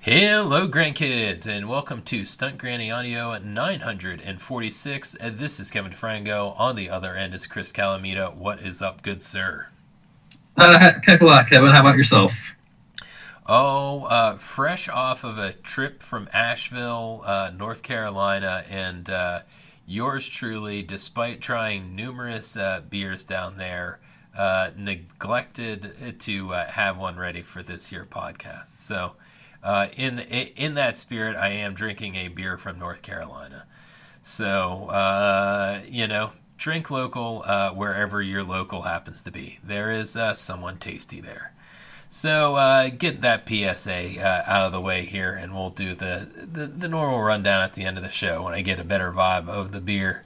Hello, grandkids, and welcome to Stunt Granny Audio 946. This is Kevin DeFranco. On the other end is Chris Calamita. What is up, good sir? Heck a lot, Kevin. How about yourself? Fresh off of a trip from Asheville, North Carolina, and yours truly, despite trying numerous beers down there, neglected to have one ready for this here podcast. So, in that spirit, I am drinking a beer from North Carolina. So, drink local wherever your local happens to be. There is someone tasty there. So get that PSA out of the way here, and we'll do the normal rundown at the end of the show when I get a better vibe of the beer.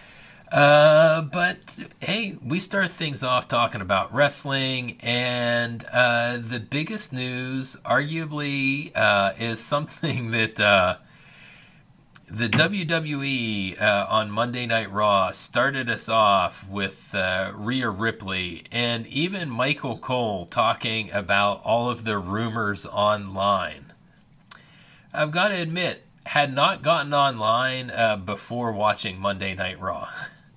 But hey, we start things off talking about wrestling, and the biggest news, arguably, is something that the WWE on Monday Night Raw started us off with Rhea Ripley, and even Michael Cole talking about all of the rumors online. I've got to admit, had not gotten online before watching Monday Night Raw.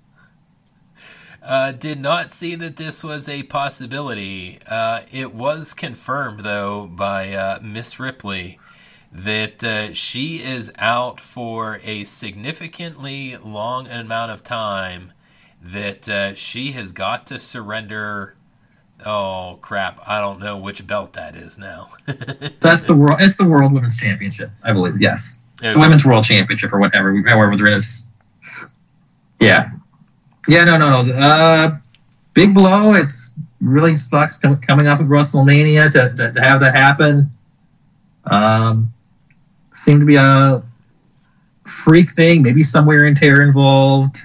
Did not see that this was a possibility. It was confirmed, though, by Miss Ripley that she is out for a significantly long amount of time, that she has got to surrender. Oh, crap. I don't know which belt that is now. That's the world. It's the World Women's Championship, I believe. Yes. Okay. The Women's World Championship or whatever. However, they're in this. Yeah. Yeah, no. Big blow. It's really sucks coming off of WrestleMania to have that happen. Seemed to be a freak thing, maybe some wear and tear involved.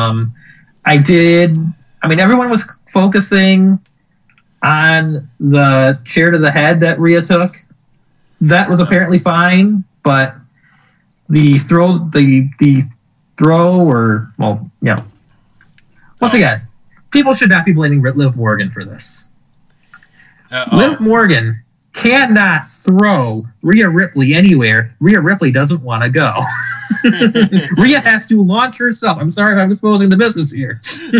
Everyone was focusing on the chair to the head that Rhea took. That was apparently fine, but the throw, Once again, people should not be blaming Liv Morgan for this. Liv Morgan cannot throw Rhea Ripley anywhere Rhea Ripley doesn't want to go. Rhea has to launch herself. I'm sorry if I'm exposing the business here.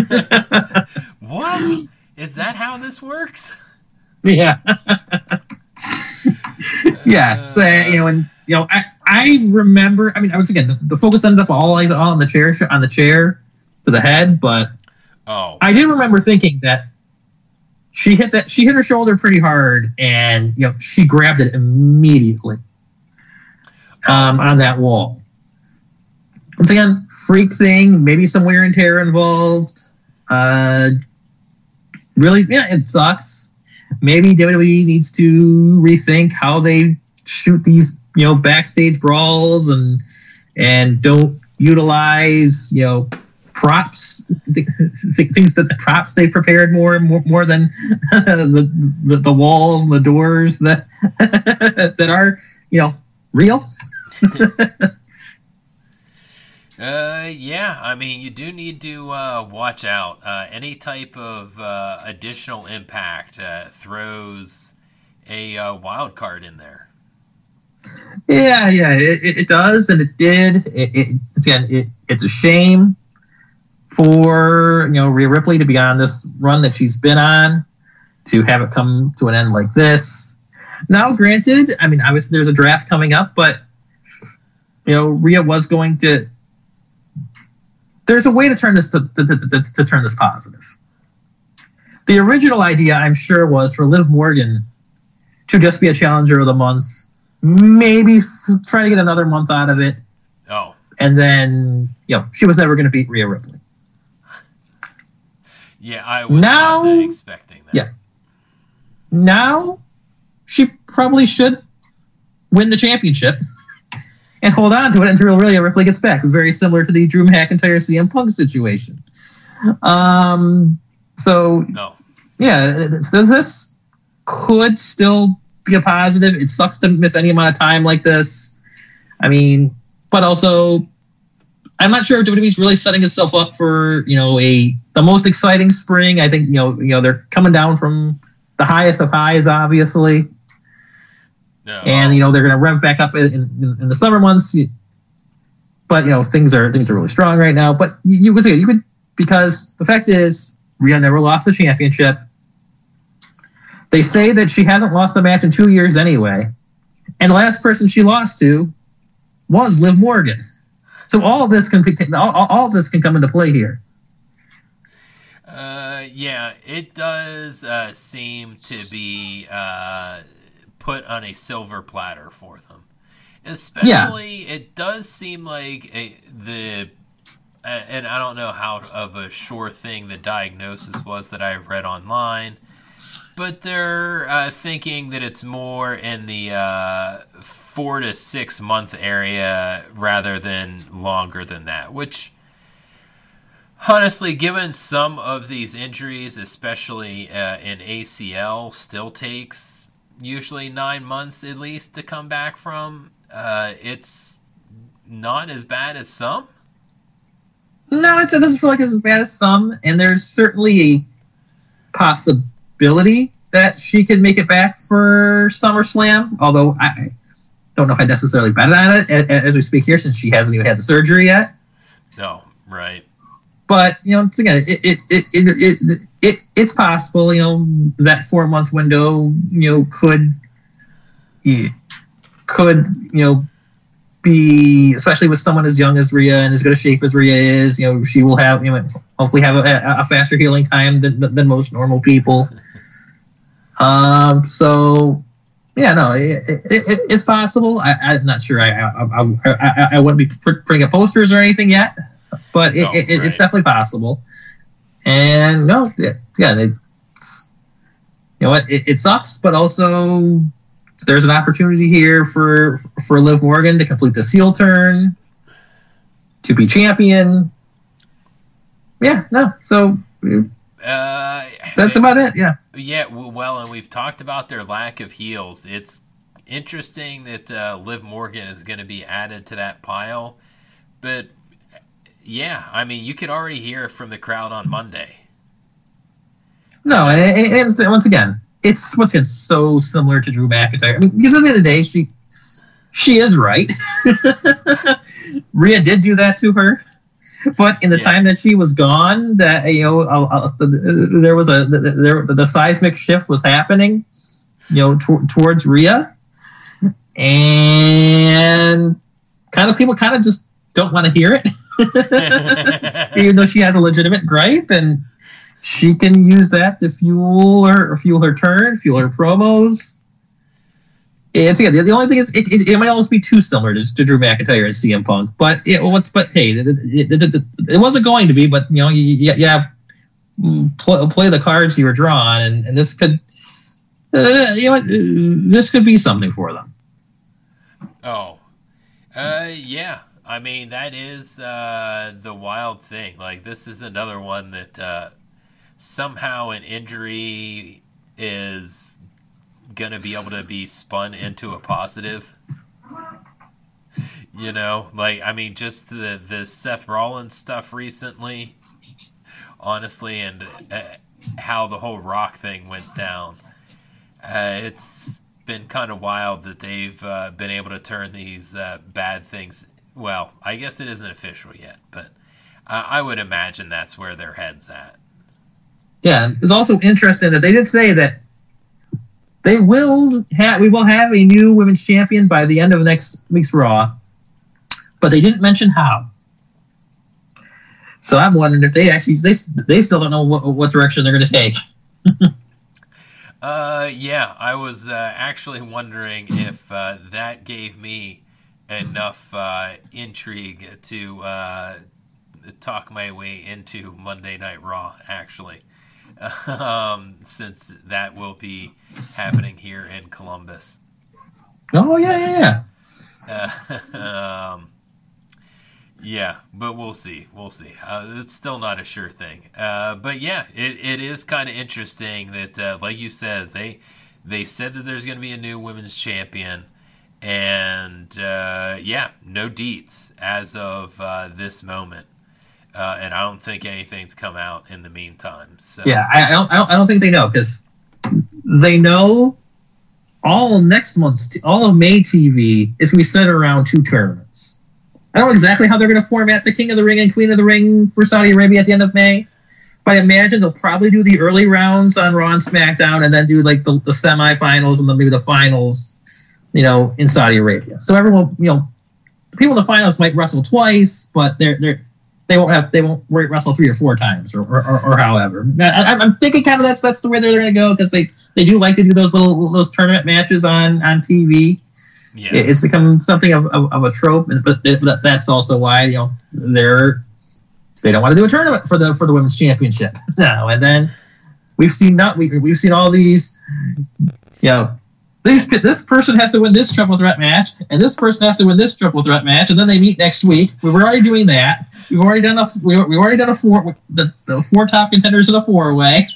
What? Is that how this works? Yeah. Yes. I remember. The focus ended up all on the chair to the head, but I did remember thinking that she hit her shoulder pretty hard, and she grabbed it immediately on that wall. Once again, freak thing, maybe some wear and tear involved. Really, yeah, it sucks. Maybe WWE needs to rethink how they shoot these, backstage brawls and don't utilize, props, things that the props they prepared more than the walls and the doors that that are real. Yeah, you do need to watch out. Any type of additional impact throws a wild card in there. Yeah, it does, and it did. It's a shame for Rhea Ripley to be on this run that she's been on, to have it come to an end like this. Now, granted, obviously there's a draft coming up, but Rhea was going to. There's a way to turn this to turn this positive. The original idea, I'm sure, was for Liv Morgan to just be a challenger of the month, maybe try to get another month out of it. Oh, and then she was never going to beat Rhea Ripley. Yeah, I was not expecting that. Yeah. Now, she probably should win the championship and hold on to it until Rhea Ripley gets back. It's very similar to the Drew McIntyre CM Punk situation. This could still be a positive. It sucks to miss any amount of time like this. But also, I'm not sure if WWE's really setting itself up for the most exciting spring. I think they're coming down from the highest of highs, obviously. No. And they're going to rev back up in the summer months. But things are really strong right now. But you could because the fact is Rhea never lost the championship. They say that she hasn't lost a match in 2 years anyway, and the last person she lost to was Liv Morgan. So all of this can come into play here. Yeah, it does seem to be put on a silver platter for them. Especially, It does seem like and I don't know how of a sure thing the diagnosis was that I read online, but they're thinking that it's more in the 4 to 6 month area rather than longer than that, which honestly, given some of these injuries, especially in ACL, still takes usually 9 months at least to come back from. It's not as bad as some. No, it doesn't feel like it's as bad as some, and there's certainly a possibility that she could make it back for SummerSlam, although I don't know if I necessarily bet on it as we speak here, since she hasn't even had the surgery yet. No, right. But once again, it's possible. That 4 month window, could be, especially with someone as young as Rhea and as good a shape as Rhea is. She will have hopefully have a faster healing time than most normal people. So yeah, no, it's possible. I'm not sure. I wouldn't be putting up posters or anything yet, but it's definitely possible. And it sucks, but also there's an opportunity here for Liv Morgan to complete this heel turn, to be champion. Yeah, no, so that's about it. Yeah. Yeah, well, and we've talked about their lack of heels. It's interesting that Liv Morgan is going to be added to that pile, but yeah, I mean, you could already hear it from the crowd on Monday. No, and once again, it's so similar to Drew McIntyre. I mean, because at the end of the day, she is right. Rhea did do that to her, but in the time that she was gone, that there was the seismic shift was happening, towards Rhea, and people just don't want to hear it, even though she has a legitimate gripe and she can use that to fuel her turn, fuel her promos. The only thing is, it might almost be too similar to Drew McIntyre and CM Punk. But hey, it wasn't going to be. But play the cards you were drawn, and this could, this could be something for them. Oh, yeah. I mean, that is the wild thing. Like, this is another one that somehow an injury is going to be able to be spun into a positive. I mean, just the Seth Rollins stuff recently, honestly, and how the whole Rock thing went down. It's been kind of wild that they've been able to turn these bad things. Well, I guess it isn't official yet, but I would imagine that's where their head's at. Yeah, it's also interesting that they did say that we will have a new women's champion by the end of next week's Raw, but they didn't mention how. So I'm wondering if they still don't know what direction they're going to take. Yeah, I was actually wondering if that gave me enough intrigue to talk my way into Monday Night Raw, actually. Since that will be happening here in Columbus. Oh, yeah. Yeah, but we'll see. It's still not a sure thing. But yeah, it is kind of interesting that, like you said, they said that there's going to be a new women's champion, and no deets as of this moment. And I don't think anything's come out in the meantime. So. Yeah, I don't think they know, because they know all of May TV is going to be centered around 2 tournaments. I don't know exactly how they're going to format the King of the Ring and Queen of the Ring for Saudi Arabia at the end of May, but I imagine they'll probably do the early rounds on Raw and SmackDown, and then do like the semifinals and then maybe the finals, in Saudi Arabia. So everyone, people in the finals might wrestle twice, but they won't wrestle 3 or 4 times or however. I'm thinking kind of that's the way they're going to go, because they do like to do those tournament matches on TV. Yeah. It's become something of a trope, but that's also why they don't want to do a tournament for the women's championship now. And then we've seen all these, this person has to win this triple threat match, and this person has to win this triple threat match, and then they meet next week. We were already doing that. We've already done the 4 top contenders in a 4-way.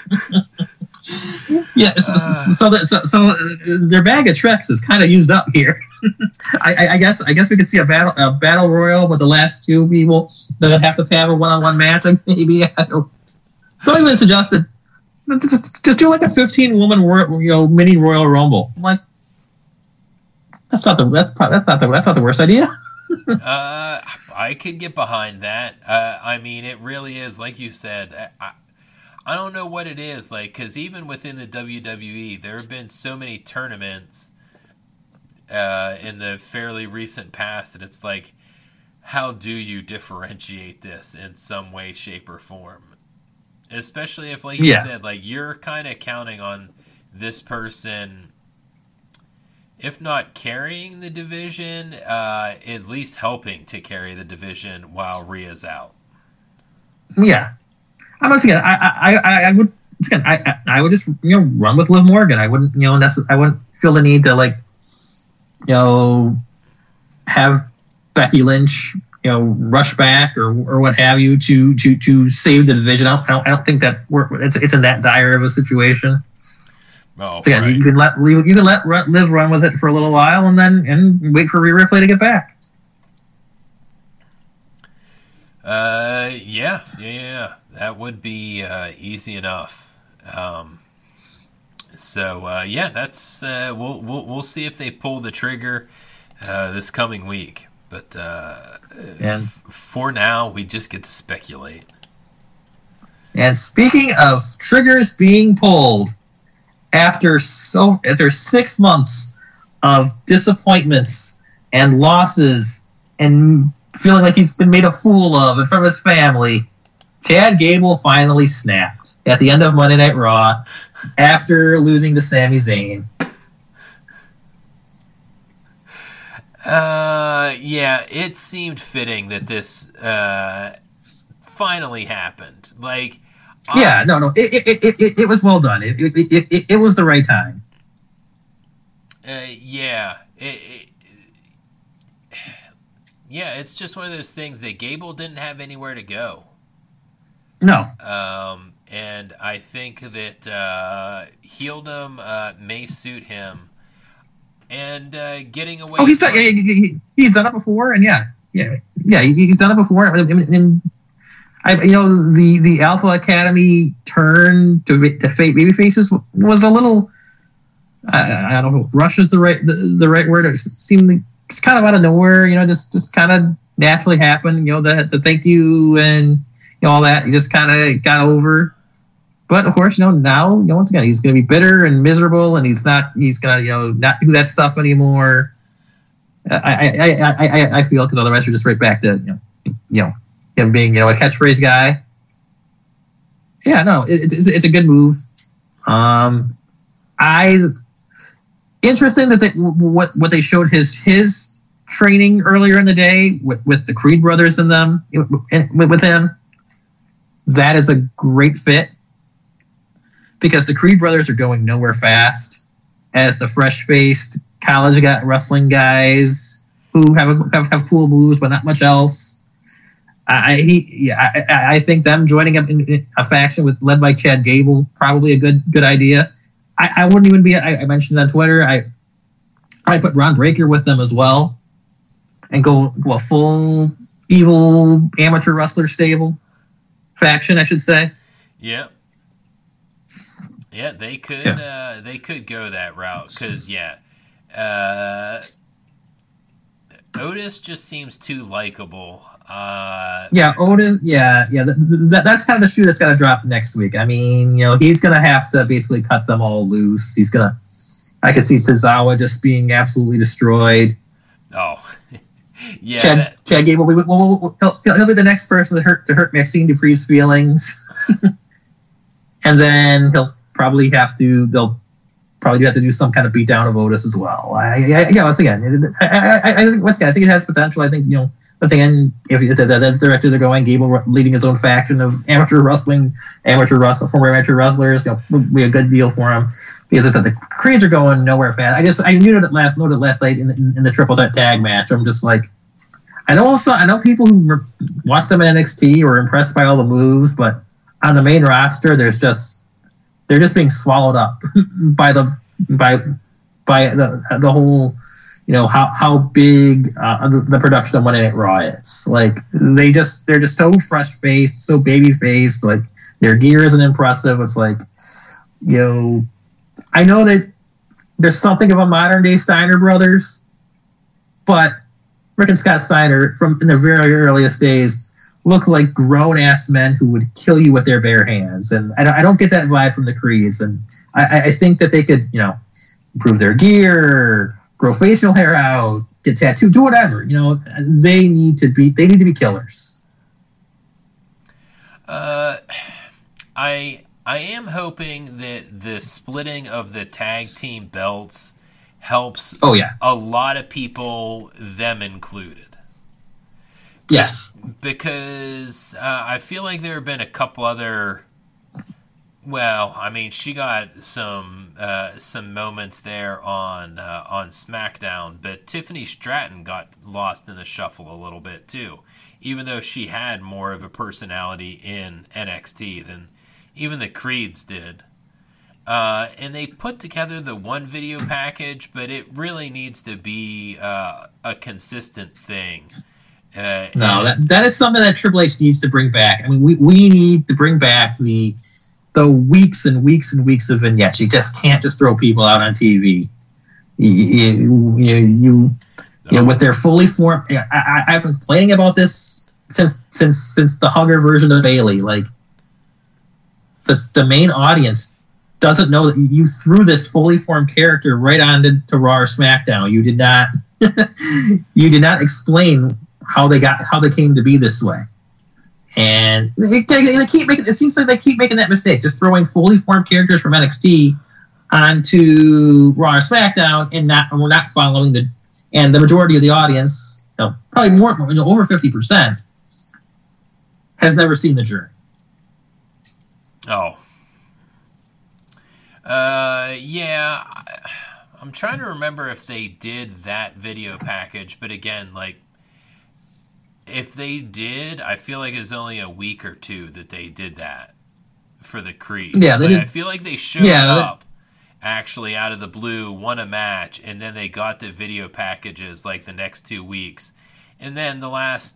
Yeah, so their bag of tricks is kind of used up here. I guess we could see a battle royal with the last 2 people that have to have a one-on-one match. Maybe somebody would have suggested just do like a 15-woman mini Royal Rumble. I'm like, that's not the worst idea. I could get behind that. I mean, it really is, like you said. I don't know what it is, because even within the WWE, there have been so many tournaments in the fairly recent past that it's like, how do you differentiate this in some way, shape, or form? Especially if, like you said, you're kind of counting on this person, if not carrying the division, at least helping to carry the division while Rhea's out. Yeah. Once again, I would just run with Liv Morgan. I wouldn't I wouldn't feel the need to have Becky Lynch rush back or what have you to save the division. I don't think that it's in that dire of a situation. Oh, so again, right. you can let Liv run with it for a little while and wait for Rhea Ripley to get back. Yeah. That would be easy enough. That's we'll see if they pull the trigger this coming week. But for now, we just get to speculate. And speaking of triggers being pulled, after 6 months of disappointments and losses and feeling like he's been made a fool of in front of his family, Chad Gable finally snapped at the end of Monday Night Raw after losing to Sami Zayn. It seemed fitting that this finally happened. It was well done. It was the right time. It's just one of those things that Gable didn't have anywhere to go. No. And I think that heeldom may suit him. And getting away. Oh, he's done it before, and he's done it before. And the Alpha Academy turn to baby faces was a little. I don't know. Rush is the right word. It seemed like it's kind of out of nowhere. Just kind of naturally happened. The thank you and all that. You just kind of got over. But of course, now, once again, he's going to be bitter and miserable, and he's going to, not do that stuff anymore. I feel, because otherwise we're just right back to, him being, a catchphrase guy. Yeah, no, it's a good move. Interesting that what they showed his training earlier in the day with the Creed brothers in them, with him. That is a great fit. Because the Creed brothers are going nowhere fast as the fresh-faced college wrestling guys who have cool moves but not much else. I think them joining up in a faction led by Chad Gable, probably a good idea. I wouldn't even be. I mentioned on Twitter. I put Ron Breakker with them as well, and go a full evil amateur wrestler stable faction, I should say. Yeah. Yeah, they could. Yeah. They could go that route because Otis just seems too likable. Yeah, Otis. Yeah. That's kind of the shoe that's got to drop next week. I mean, he's gonna have to basically cut them all loose. He's gonna. I can see Tozawa just being absolutely destroyed. Oh, yeah. Chad Gable. He'll be the next person to hurt Maxine Dupree's feelings, and then they'll probably have to do some kind of beatdown of Otis as well. Once again, I think it has potential. I think once again, if that's the director they're going, Gable leading his own faction of former amateur wrestlers, would be a good deal for him. Because I said the Creeds are going nowhere fast. I noted it last night in the triple threat tag match. I'm just like, I know people who watch them in NXT or impressed by all the moves, but on the main roster, they're just being swallowed up by the whole, how big the production of Monday Night Raw is. Like they're just so fresh faced, so baby faced. Like their gear isn't impressive. It's like, I know that there's something of a modern day Steiner Brothers, but Rick and Scott Steiner in the very earliest days look like grown ass men who would kill you with their bare hands, and I don't get that vibe from the Creeds. And I think that they could improve their gear, grow facial hair out, get tattooed, do whatever. They need to be killers. I am hoping that the splitting of the tag team belts helps a lot of people, them included. Yes. Because I feel like there have been a couple other... Well, I mean, she got some moments there on SmackDown, but Tiffany Stratton got lost in the shuffle a little bit too, even though she had more of a personality in NXT than even the Creeds did. And they put together the one video package, but it really needs to be a consistent thing. That is something that Triple H needs to bring back. I mean, we need to bring back the weeks and weeks and weeks of vignettes. You just can't just throw people out on TV. With their fully formed. I've been complaining about this since the Hugger version of Bayley. Like the main audience doesn't know that you threw this fully formed character right on to Raw or SmackDown. You did not. You did not explain how they came to be this way. And it seems like they keep making that mistake, just throwing fully formed characters from NXT onto Raw or SmackDown, and we're not following the majority of the audience, probably more, over 50%, has never seen the journey. Oh. Yeah. I'm trying to remember if they did that video package, but again, if they did, I feel like it was only a week or two that they did that for the Creed. Yeah, I feel like they showed up actually out of the blue, won a match, and then they got the video packages the next 2 weeks. And then the last,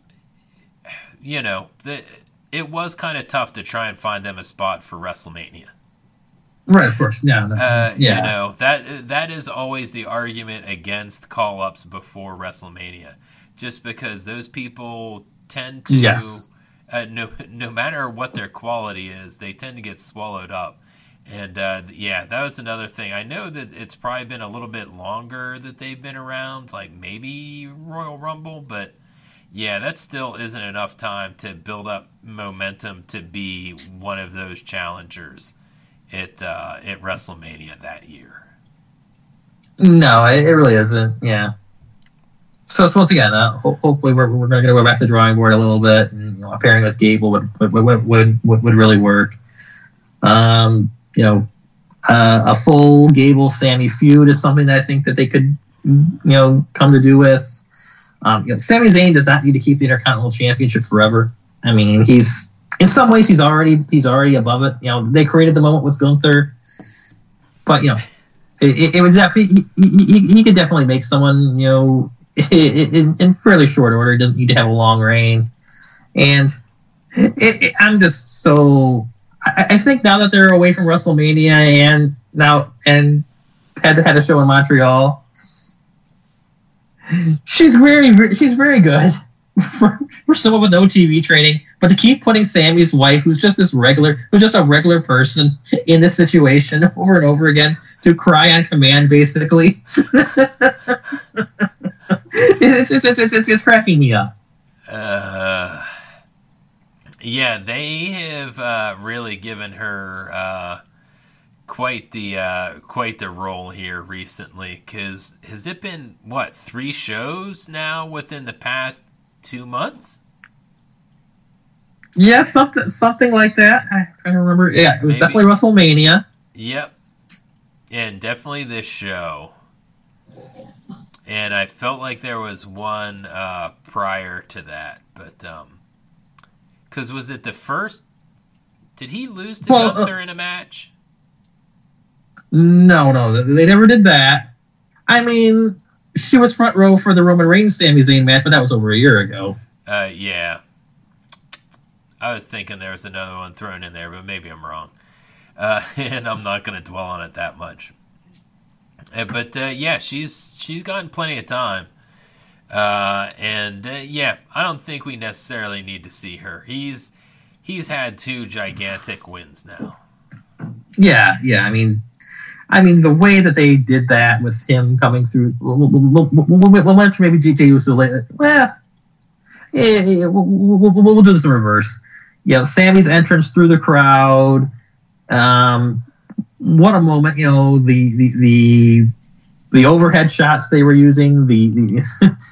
it was kind of tough to try and find them a spot for WrestleMania. Right, of course. No. That is always the argument against call-ups before WrestleMania. Just because those people tend to, no matter what their quality is, they tend to get swallowed up. And, that was another thing. I know that it's probably been a little bit longer that they've been around, maybe Royal Rumble, but, that still isn't enough time to build up momentum to be one of those challengers at WrestleMania that year. No, it really isn't, yeah. So once again, hopefully we're going to go back to the drawing board a little bit, and a pairing with Gable would really work. A full Gable Sammy feud is something that I think that they could come to do with. Sami Zayn does not need to keep the Intercontinental Championship forever. I mean, he's in some ways he's already above it. They created the moment with Gunther, but it would definitely he could definitely make someone in fairly short order. He doesn't need to have a long reign. And I'm just so I think now that they're away from WrestleMania and had a show in Montreal, she's very good for someone with no TV training. But to keep putting Sammy's wife, who's just a regular person, in this situation over and over again, to cry on command, basically, it's cracking me up. Yeah, they have really given her quite the role here recently. Because has it been what 3 shows now within the past 2 months? Yeah, something like that. I don't remember. Yeah, it was Maybe. definitely WrestleMania. Yep, and definitely this show. And I felt like there was one prior to that, but because was it the first? Did he lose to Gunther in a match? No, they never did that. I mean, she was front row for the Roman Reigns Sami Zayn match, but that was over a year ago. Yeah. I was thinking there was another one thrown in there, but maybe I'm wrong. And I'm not going to dwell on it that much. But yeah, she's gotten plenty of time. Yeah, I don't think we necessarily need to see her. He's had 2 gigantic wins now. Yeah. I mean, the way that they did that with him coming through, we'll maybe GJ Uso later. Well, yeah, we'll do this in reverse. Yeah, Sammy's entrance through the crowd. What a moment! You know, the overhead shots they were using, the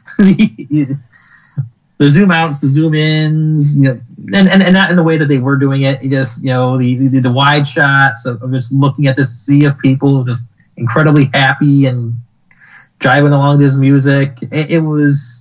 zoom outs, the zoom ins, you know, and not in the way that they were doing it. Just, you know, the wide shots of just looking at this sea of people just incredibly happy and driving along this music. It was,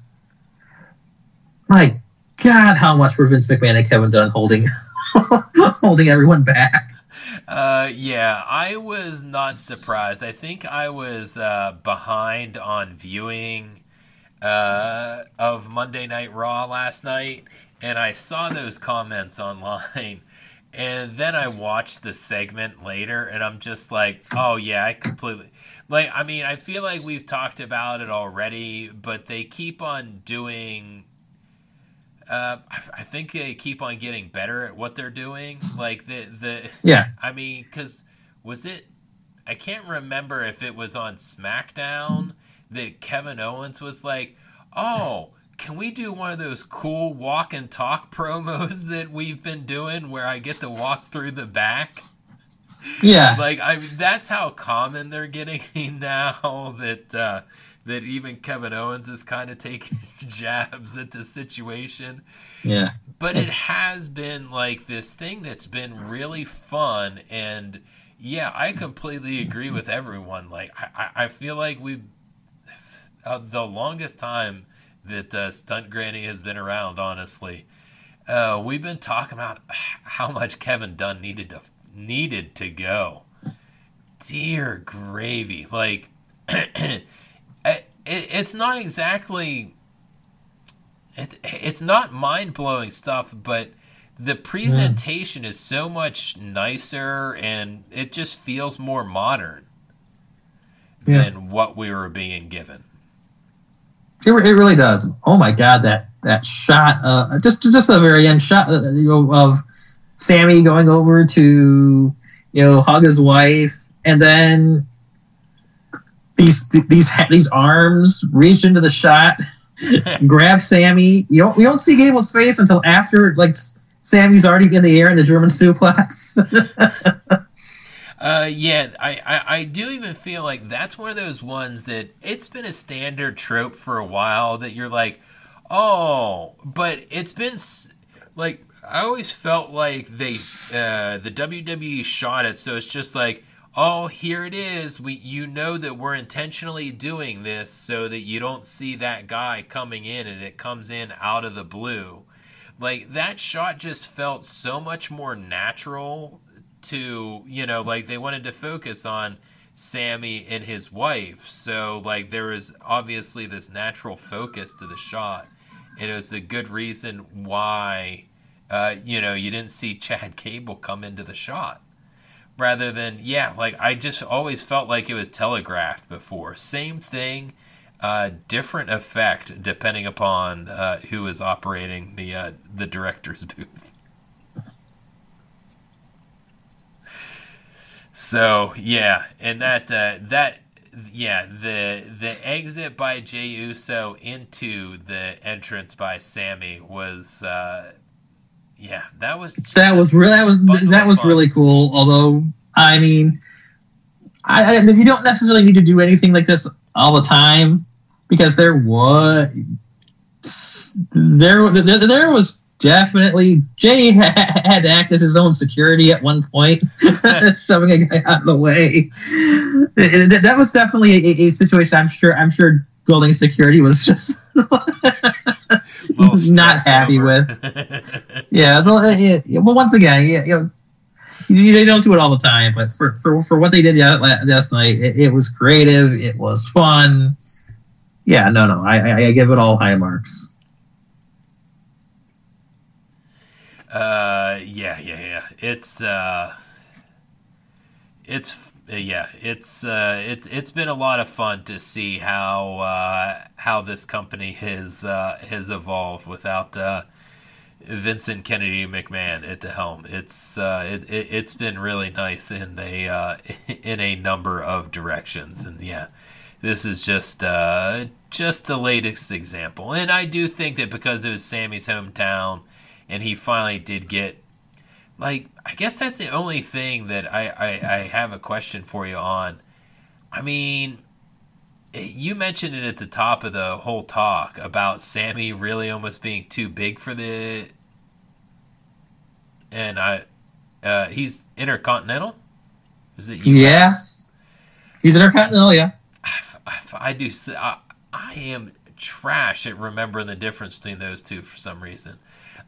my God, how much were Vince McMahon and Kevin Dunn holding everyone back? Yeah, I was not surprised. I think I was behind on viewing of Monday Night Raw last night, and I saw those comments online, and then I watched the segment later, and I'm just like, oh yeah, I completely... Like, I mean, I feel like we've talked about it already, but they keep on doing... I think they keep on getting better at what they're doing. Like yeah. I mean, because was it? I can't remember if it was on SmackDown that Kevin Owens was like, "Oh, can we do one of those cool walk and talk promos that we've been doing, where I get to walk through the back?" Yeah. Like, I mean, that's how common they're getting now that even Kevin Owens is kind of taking jabs at the situation. Yeah. But it has been like this thing that's been really fun. And yeah, I completely agree with everyone. Like, I feel like we've, the longest time that Stunt Granny has been around, honestly, we've been talking about how much Kevin Dunn needed to go. Dear gravy. Like, it's not exactly... It's not mind-blowing stuff, but the presentation is so much nicer, and it just feels more modern than what we were being given. It really does. Oh my God, that shot, just the very end shot, of Sammy going over to, hug his wife, and then these arms reach into the shot, grab Sammy. You don't see Gable's face until after, like, Sammy's already in the air in the German suplex. Yeah, I do even feel like that's one of those ones that it's been a standard trope for a while that you're like, oh, but it's been like, I always felt like the WWE shot it, so it's just like, oh, here it is. You know that we're intentionally doing this so that you don't see that guy coming in and it comes in out of the blue. Like, that shot just felt so much more natural to, like, they wanted to focus on Sammy and his wife. So, like, there was obviously this natural focus to the shot. And it was a good reason why You didn't see Chad Gable come into the shot. Rather than, like I just always felt like it was telegraphed before. Same thing, different effect depending upon who was operating the director's booth. So and the exit by Jey Uso into the entrance by Sammy was that was really cool. Although I mean, you don't necessarily need to do anything like this all the time, because there was definitely Jay had to act as his own security at one point, shoving a guy out of the way. That was definitely a situation. I'm sure building security was just not happy with. Well, once again, they don't do it all the time, but for what they did last night, it was creative. It was fun. I give it all high marks. It's been a lot of fun to see how this company has evolved without Vincent Kennedy McMahon at the helm. It's been really nice in a number of directions, and this is just the latest example. And I do think that because it was Sammy's hometown, and he finally did get, I guess that's the only thing that I have a question for you on. I mean, you mentioned it at the top of the whole talk about Sammy really almost being too big for he's Intercontinental? Is it US? Yeah. He's Intercontinental, yeah. I am trash at remembering the difference between those two for some reason.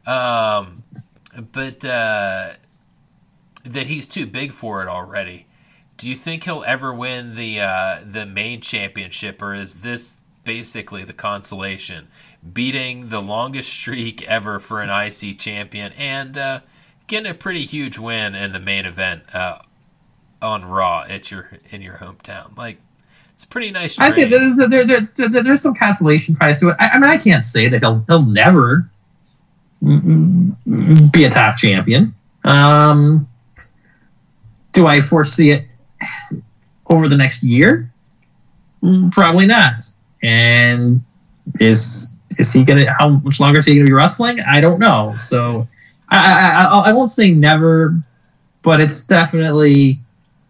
But that he's too big for it already. Do you think he'll ever win the main championship, or is this basically the consolation, beating the longest streak ever for an IC champion and getting a pretty huge win in the main event on Raw in your hometown? It's a pretty nice trade. I think there's some consolation prize to it. I mean, I can't say that he'll never be a top champion. Do I foresee it over the next year? Probably not. And is he gonna? How much longer is he gonna be wrestling? I don't know. So I won't say never, but it's definitely,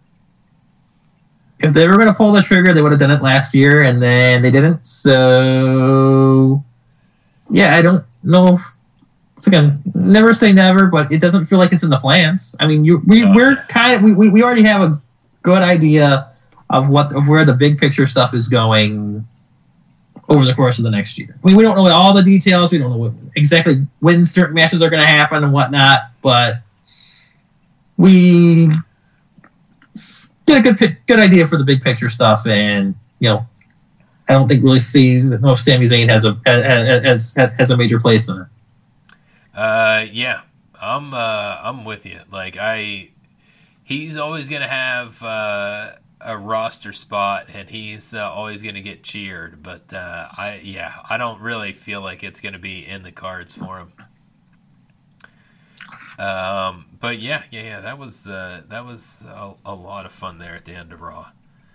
if they were going to pull the trigger, they would have done it last year, and then they didn't. So I don't know. Again, never say never, but it doesn't feel like it's in the plans. I mean, we already have a good idea of where the big picture stuff is going over the course of the next year. I mean, we don't know all the details. We don't know exactly when certain matches are going to happen and whatnot, but we get a good idea for the big picture stuff. And I don't think really sees that. No, if Sami Zayn has a major place in it. I'm with you. He's always gonna have a roster spot, and he's always gonna get cheered. But I don't really feel like it's gonna be in the cards for him. But that was a lot of fun there at the end of Raw.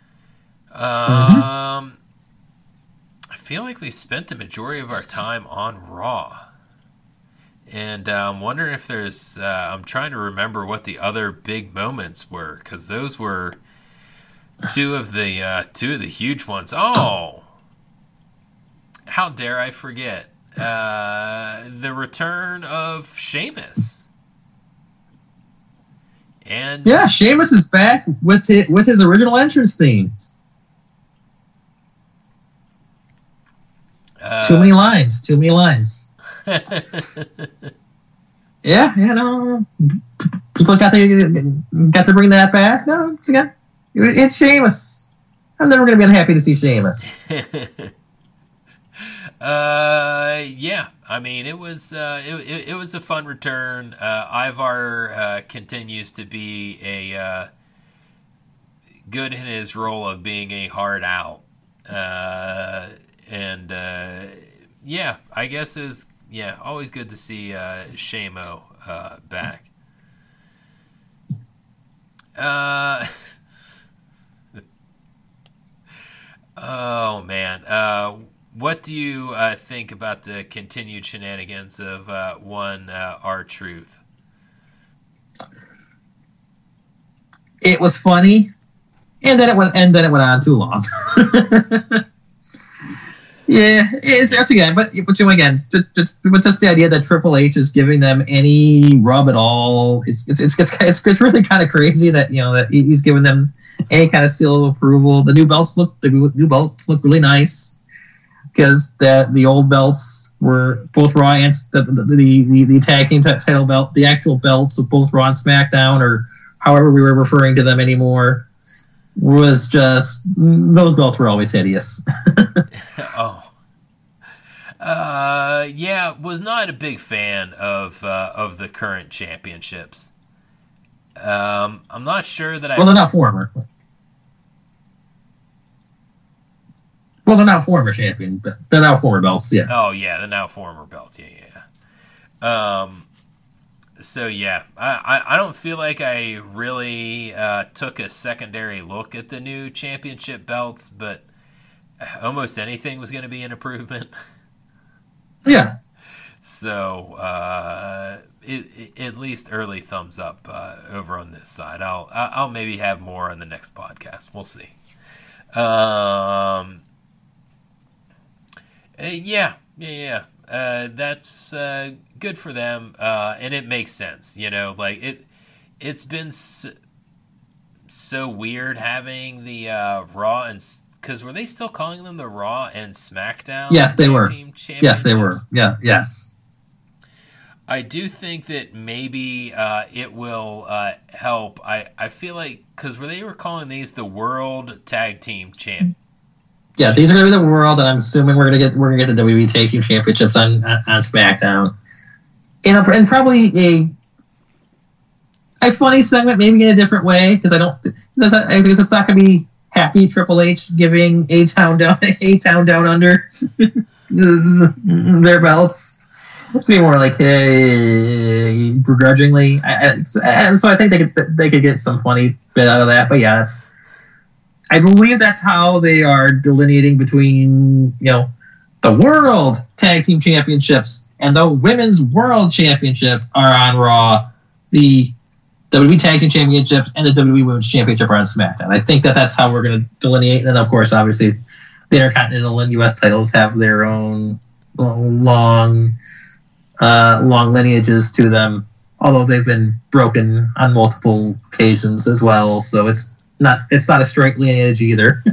I feel like we spent the majority of our time on Raw. And I'm wondering if there's... I'm trying to remember what the other big moments were, because those were two of the huge ones. Oh! How dare I forget? The return of Sheamus. And Sheamus is back with his original entrance theme. Too many lines. No. People got to bring that back. No, it's Sheamus. I'm never going to be unhappy to see Sheamus. Yeah. I mean, it was it was a fun return. Ivar continues to be a good in his role of being a hard out, and yeah, I guess it was always good to see Shamo back. Oh man. What do you think about the continued shenanigans of one R-Truth? It was funny, and then it went on too long. Yeah, it's again, but again, just the idea that Triple H is giving them any rub at all, it's really kind of crazy that that he's giving them any kind of seal of approval. The new belts look really nice, because the old belts were both Raw and the tag team title belt, the actual belts of both Raw and SmackDown, or however we were referring to them anymore, was just, those belts were always hideous. Yeah, was not a big fan of the current championships. I'm not sure that Well, they're not former. Well, they're not former champion, but they're now former belts, yeah. Oh, yeah, they're now former belts, yeah. So, yeah, I don't feel like I really took a secondary look at the new championship belts, but almost anything was going to be an improvement. Yeah. So, at least early thumbs up over on this side. I'll maybe have more on the next podcast. We'll see. That's good for them, and it makes sense. Like it's been so weird having the Raw and, because were they still calling them the Raw and SmackDown? Yes, they were. Yes, they were. Yeah, yes. I do think that maybe it will help. I feel like, because they were calling these the World Tag Team Champ. Yeah, these are going to be the World, and I'm assuming we're gonna get the WWE Tag Team Championships on SmackDown, and probably a funny segment, maybe in a different way, because I guess it's not going to be happy Triple H giving A Town Down Under their belts. It's be more like, hey, begrudgingly. So I think they could get some funny bit out of that. But yeah, I believe that's how they are delineating between the World Tag Team Championships and the Women's World Championship are on Raw. The WWE Tag Team Championships and the WWE Women's Championship are on SmackDown. I think that's how we're going to delineate. And then, of course, obviously, the Intercontinental and U.S. titles have their own long lineages to them, although they've been broken on multiple occasions as well. So it's not a straight lineage either.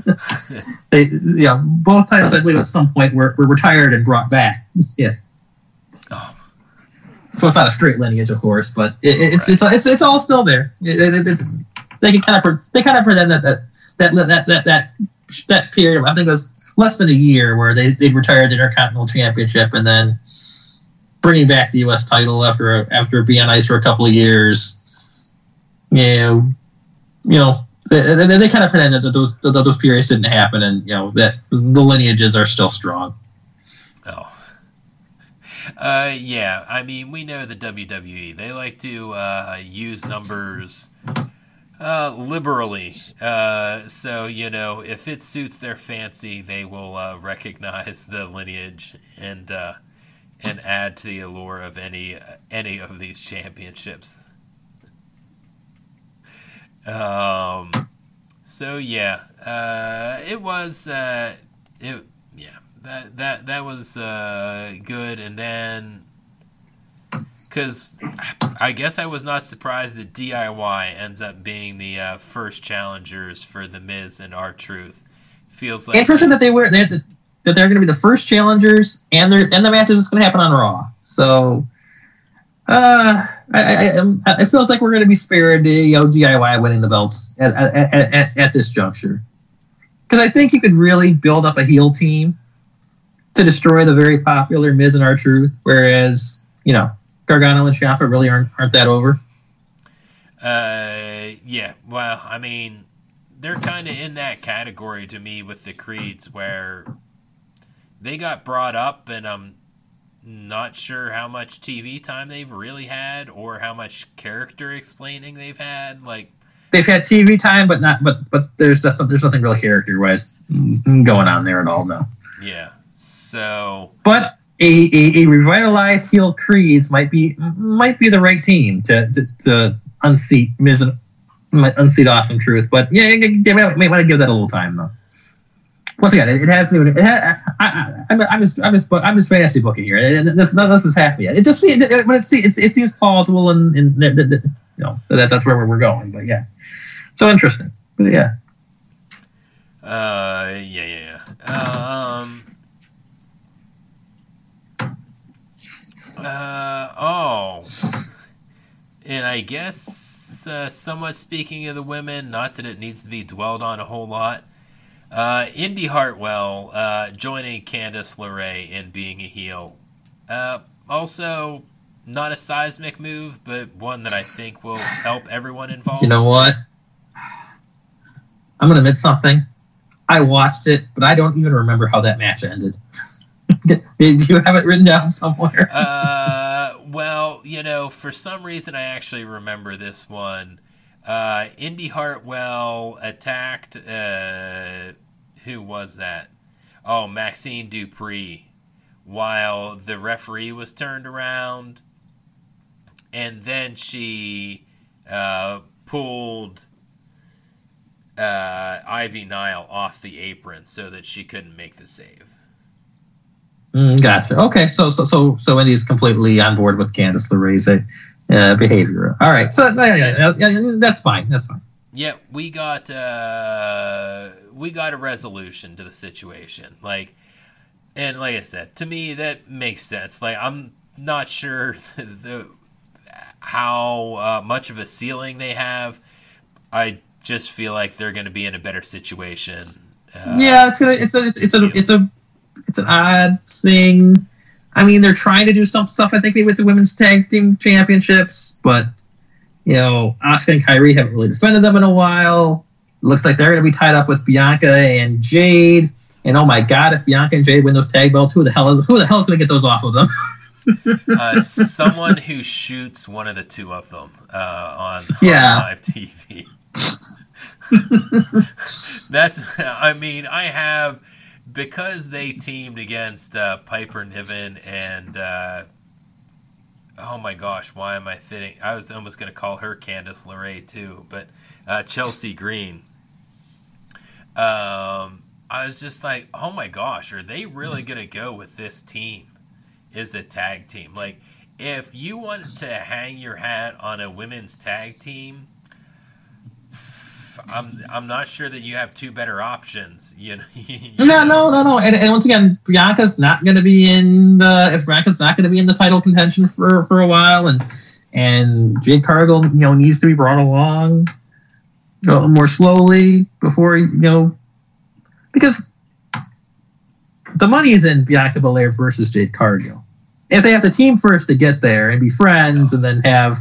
Both titles, I believe, at some point were retired and brought back. Yeah. Oh. So it's not a straight lineage, of course, but it's all still there. They kind of pretend that period. I think it was less than a year where they retired the Intercontinental Championship and then bringing back the U.S. title after being on ice for a couple of years. They kind of pretend that those periods didn't happen, and that the lineages are still strong. Oh. Yeah, I mean, we know the WWE. They like to use numbers liberally. So, if it suits their fancy, they will recognize the lineage and add to the allure of any of these championships. So yeah, it was that was good. And then, because I guess I was not surprised that DIY ends up being the first challengers for The Miz and R-Truth. Feels like interesting that they're going to be the first challengers, and the match is going to happen on Raw. So, it feels like we're going to be spared DIY winning the belts at this juncture, because I think you could really build up a heel team to destroy the very popular Miz and R-Truth, whereas, Gargano and Ciampa really aren't that over. Yeah. Well, I mean, they're kind of in that category to me with the Creeds, where they got brought up, and I'm not sure how much TV time they've really had, or how much character explaining they've had. Like, they've had TV time, but there's nothing real character wise going on there at all. No. Yeah. So. But a revitalized heel Creeds might be the right team to unseat Miz and unseat Austin Truth. But yeah, you may want to give that a little time though. Once again, it has new. I'm just fantasy booking here. None of this is happening yet. It seems plausible, and that's where we're going. But yeah, so interesting. But yeah. Yeah. And I guess, somewhat speaking of the women, not that it needs to be dwelled on a whole lot. Indy Hartwell joining Candice LeRae and being a heel. Also, not a seismic move, but one that I think will help everyone involved. You know what? I'm going to admit something. I watched it, but I don't even remember how that match ended. Did you have it written down somewhere? Well, for some reason I actually remember this one. Indy Hartwell attacked, who was that? Oh, Maxine Dupree, while the referee was turned around, and then she pulled Ivy Nile off the apron so that she couldn't make the save. Gotcha. Okay, so Indy's completely on board with Candice LeRae's behavior. All right, so yeah, that's fine. That's fine. Yeah, we got a resolution to the situation. Like I said, to me that makes sense. Like, I'm not sure how much of a ceiling they have. I just feel like they're going to be in a better situation. It's an odd thing. I mean, they're trying to do some stuff, I think, maybe with the women's tag team championships, but, Asuka and Kairi haven't really defended them in a while. It looks like they're going to be tied up with Bianca and Jade. And oh my God, if Bianca and Jade win those tag belts, who the hell is going to get those off of them? Someone who shoots one of the two of them on live TV. Because they teamed against Piper Niven and oh my gosh, why am I thinking? I was almost going to call her Candice LeRae too, but Chelsea Green. I was just like, oh my gosh, are they really going to go with this team as a tag team? Like, if you wanted to hang your hat on a women's tag team, I'm not sure that you have two better options. No. And once again, Bianca's not going to be in the title contention for a while, and Jade Cargill needs to be brought along more slowly before because the money is in Bianca Belair versus Jade Cargill. If they have the team first to get there and be friends, and then have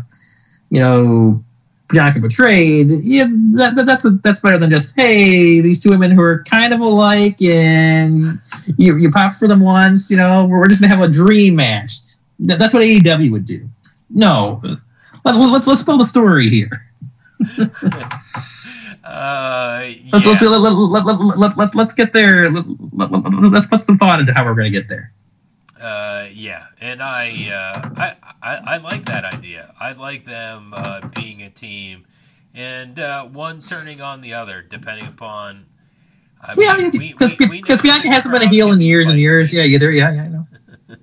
Bianca betrayed, that's better than just, hey, these two women who are kind of alike, and you pop for them once, we're just gonna have a dream match. That's what AEW would do. No, let's build a story here. Let's get there. Let's put some thought into how we're gonna get there. And I like that idea. I like them being a team, and one turning on the other, depending upon. Because Bianca hasn't been a heel in years and years. Yeah, either. Yeah, I know.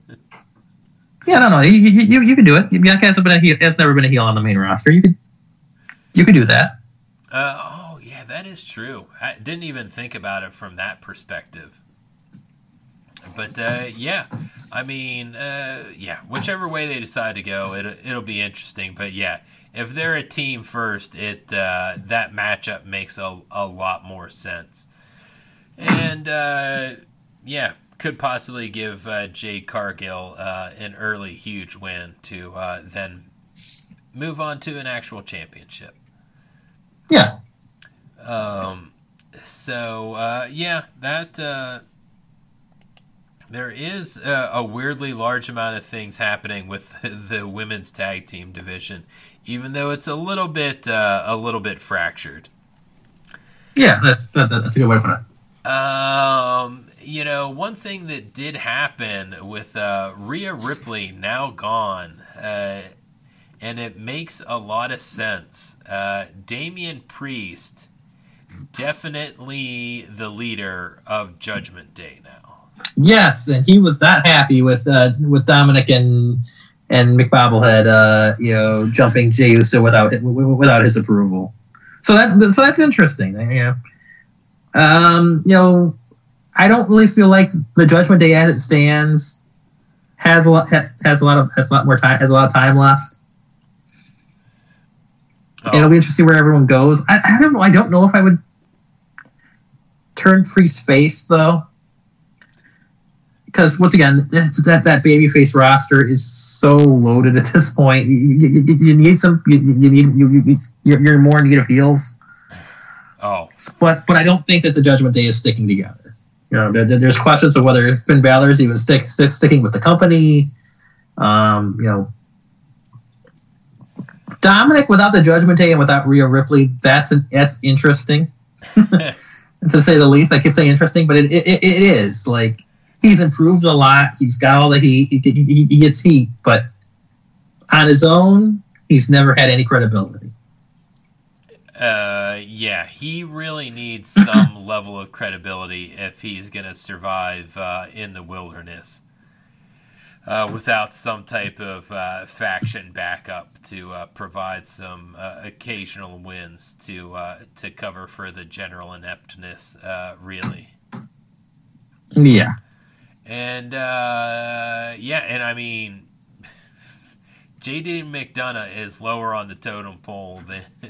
No. You can do it. Bianca has never been a heel on the main roster. You could do that. Yeah, that is true. I didn't even think about it from that perspective. But whichever way they decide to go, it'll be interesting. But yeah, if they're a team first, that matchup makes a lot more sense. And could possibly give Jade Cargill an early huge win to then move on to an actual championship. Yeah. Yeah, that there is a weirdly large amount of things happening with the women's tag team division, even though it's a little bit fractured. Yeah, that's a good way to put it. One thing that did happen with Rhea Ripley now gone, and it makes a lot of sense. Damian Priest, definitely the leader of Judgment Day now. Yes, and he was not happy with Dominic and McBobblehead, jumping Jey Uso without his approval. So that's interesting. I don't really feel like the Judgment Day as it stands has a lot more time left. Oh. And it'll be interesting where everyone goes. I don't know. I don't know if I would turn Priest face though, because once again, that babyface roster is so loaded at this point. You need some. You're more in need of heels. Oh, but I don't think that the Judgment Day is sticking together. There's questions of whether Finn Balor's even sticking with the company. Dominic without the Judgment Day and without Rhea Ripley, that's interesting, to say the least. I keep saying interesting, but it is. Like, he's improved a lot. He's got all the heat. He gets heat, but on his own, he's never had any credibility. Yeah, he really needs some level of credibility if he's going to survive in the wilderness without some type of faction backup to provide some occasional wins to cover for the general ineptness, really. Yeah. And I mean, JD McDonough is lower on the totem pole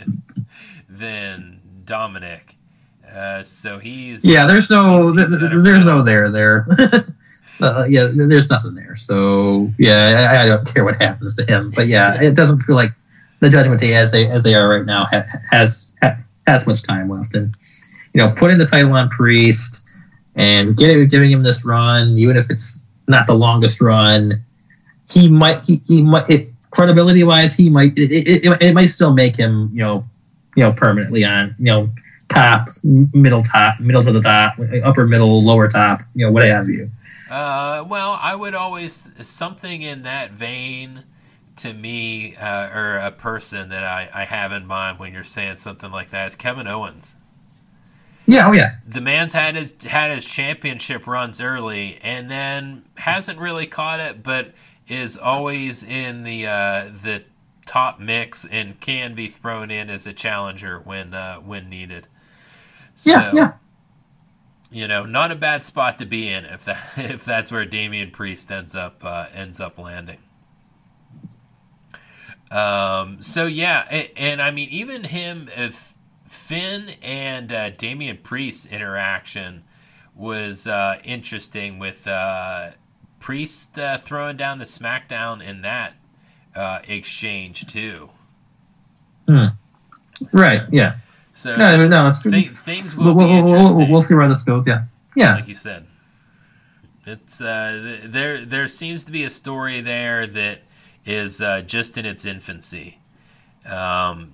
than Dominic, so he's there's no there. There's nothing there. So I don't care what happens to him, but it doesn't feel like the Judgment Day as they are right now has much time left, and putting the title on Priest and giving him this run, even if it's not the longest run, he might credibility wise it might still make him permanently on, top, middle to the top, upper middle, lower top, what have you. Well, I would always, something in that vein to me, or a person that I have in mind when you're saying something like that is Kevin Owens. Yeah, oh yeah. The man's had his championship runs early and then hasn't really caught it, but is always in the top mix and can be thrown in as a challenger when needed. Yeah. Not a bad spot to be in if that's where Damian Priest ends up landing. And I mean, even him, if Finn and Damian Priest's interaction was interesting with Priest throwing down the SmackDown in that exchange too. Right. Yeah. So things will be interesting. We'll see where this goes. Yeah. Like you said, it's there seems to be a story there that is just in its infancy. We'll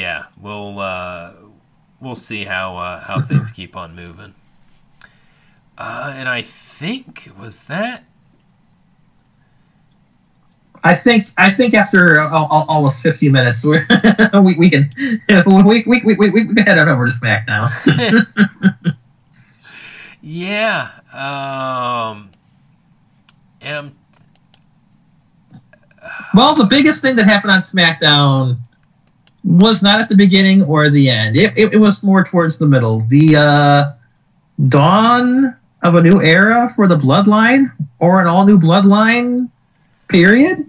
see how things keep on moving. And I think was that. I think after almost 50 minutes, we can head on over to SmackDown. Yeah. Well, the biggest thing that happened on SmackDown was not at the beginning or the end. It was more towards the middle. The dawn of a new era for the Bloodline, or an all-new Bloodline period?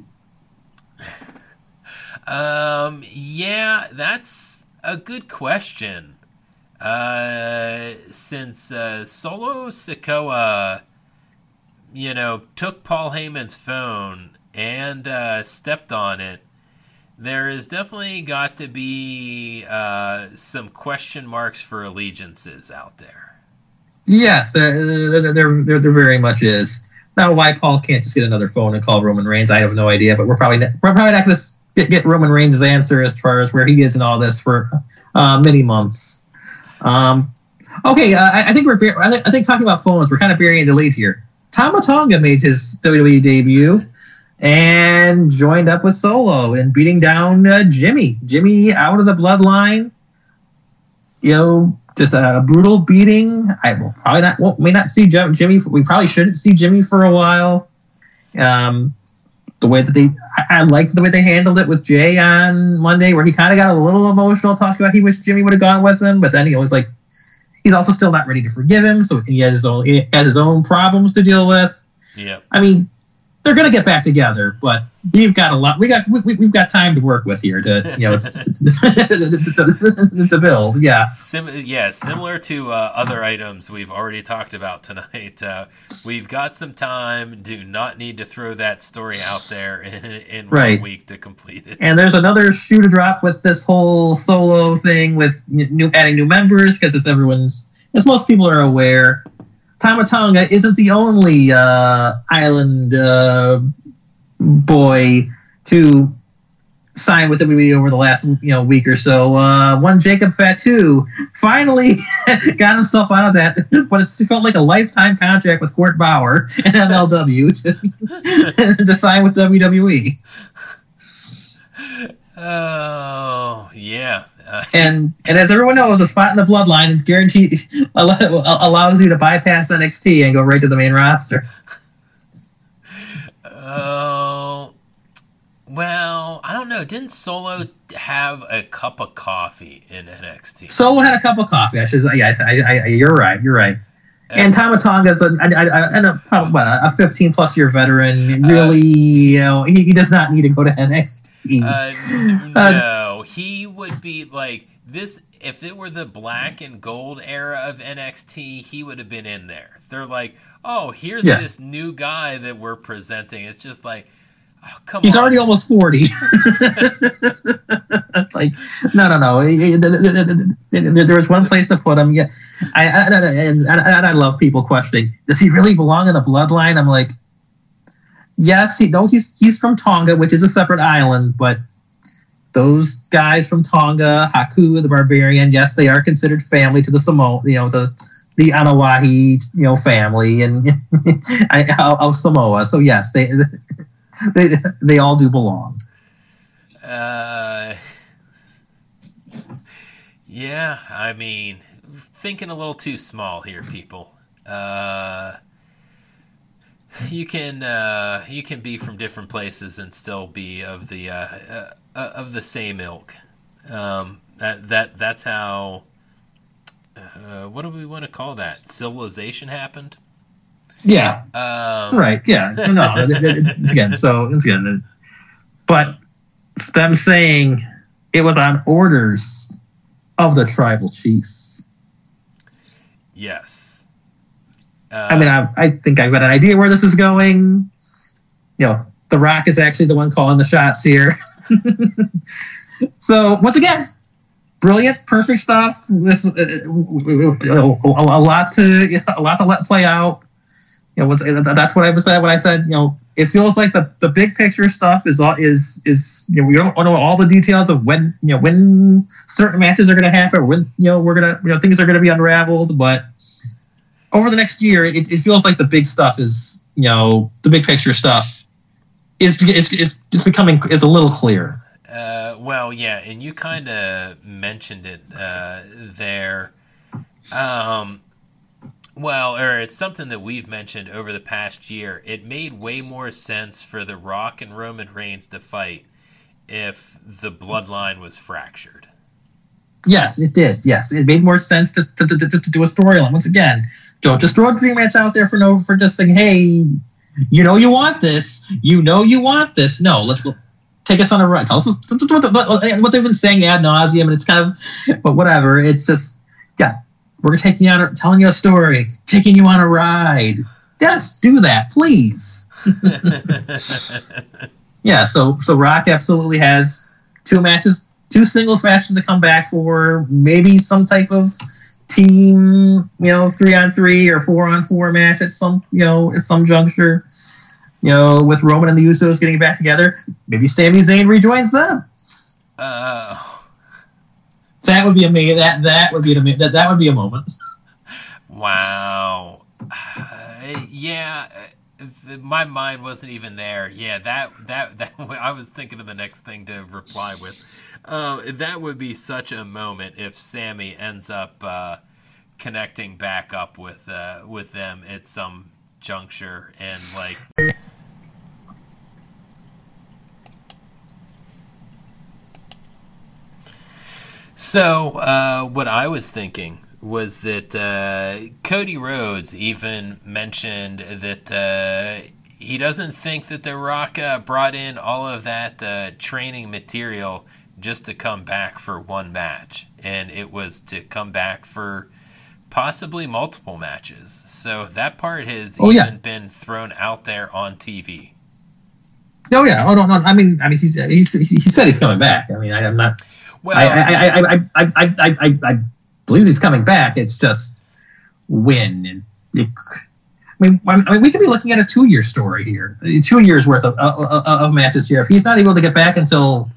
That's a good question. Since Solo Sikoa took Paul Heyman's phone and stepped on it, there has definitely got to be some question marks for allegiances out there. Yes, there very much is. Now, why Paul can't just get another phone and call Roman Reigns, I have no idea. But we're probably not going to get Roman Reigns' answer as far as where he is in all this for many months. Okay, I think talking about phones, we're kind of burying the lead here. Tama Tonga made his WWE debut and joined up with Solo in beating down Jimmy. Jimmy out of the bloodline. Just a brutal beating. I will probably may not see Jimmy. We probably shouldn't see Jimmy for a while. The way that I liked the way they handled it with Jay on Monday, where he kind of got a little emotional talking about he wished Jimmy would have gone with him, but then he was like, he's also still not ready to forgive him, so he has his own problems to deal with. Yeah. I mean, they're going to get back together, but we've got a lot. We've got time to work with here to to build. Yeah. Similar to other items we've already talked about tonight. We've got some time. Do not need to throw that story out there in 1 week to complete it. And there's another shoe to drop with this whole Solo thing with adding new members, because as most people are aware, Tama Tonga isn't the only island boy to sign with WWE over the last week or so. One Jacob Fatu finally got himself out of that, but it felt like a lifetime contract with Court Bauer and MLW to sign with WWE. Oh yeah. And as everyone knows, a spot in the bloodline allows you to bypass NXT and go right to the main roster. Oh, well, I don't know. Didn't Solo have a cup of coffee in NXT? Solo had a cup of coffee. You're right. And Tama Tonga's a 15-plus year veteran. Really, he does not need to go to NXT. No, he would be like this. If it were the black and gold era of NXT, he would have been in there. They're like, oh, here's this new guy that we're presenting. It's just like, oh, come on. He's already almost 40. Like, no. There was one place to put him. Yeah, I love people questioning, does he really belong in the bloodline? I'm like, yes, he's from Tonga, which is a separate island, but those guys from Tonga, Haku, the Barbarian, yes, they are considered family to the Samoa, the Anawahi, family and of Samoa. So yes, they all do belong. Yeah, I mean, thinking a little too small here, people. You can be from different places and still be of the same ilk. That's how. What do we want to call that? Civilization happened. Yeah. Right. Yeah. No. It's again. But them saying it was on orders of the tribal chief. Yes. I think I've got an idea where this is going. The Rock is actually the one calling the shots here. So once again, brilliant, perfect stuff. This a lot to let play out. That's what I said when I said, it feels like the big picture stuff is we don't know all the details of when certain matches are going to happen, when things are going to be unraveled, but over the next year, it feels like the big stuff is the big picture stuff is becoming a little clearer. Well, yeah, and you kind of mentioned it there. Or it's something that we've mentioned over the past year. It made way more sense for The Rock and Roman Reigns to fight if the bloodline was fractured. Yes, it did. Yes, it made more sense to do a storyline. Once again, don't just throw a dream match out there for just saying, hey, you want this. You want this. No, let's go. Take us on a ride. Tell us what they've been saying ad nauseum, and it's kind of, but whatever. It's just, yeah, we're taking you on, telling you a story, taking you on a ride. Yes, do that, please. Yeah, so Rock absolutely has 2 matches, 2 singles matches to come back for, maybe some type of team, 3-on-3 or 4-on-4 match at some juncture. With Roman and the Usos getting back together, maybe Sami Zayn rejoins them. That would be amazing. That would be a moment. Wow. Yeah, my mind wasn't even there. Yeah, that I was thinking of the next thing to reply with. That would be such a moment if Sami ends up connecting back up with them at some juncture and like. So what I was thinking was that Cody Rhodes even mentioned that he doesn't think that The Rock brought in all of that training material just to come back for one match, and it was to come back for possibly multiple matches. So that part has been thrown out there on TV. Oh yeah. Oh no. I mean, he said he's coming back. I mean, I'm not. Well, I believe he's coming back. It's just when. I mean, we could be looking at a 2-year story here, 2 years worth of matches here. If he's not able to get back until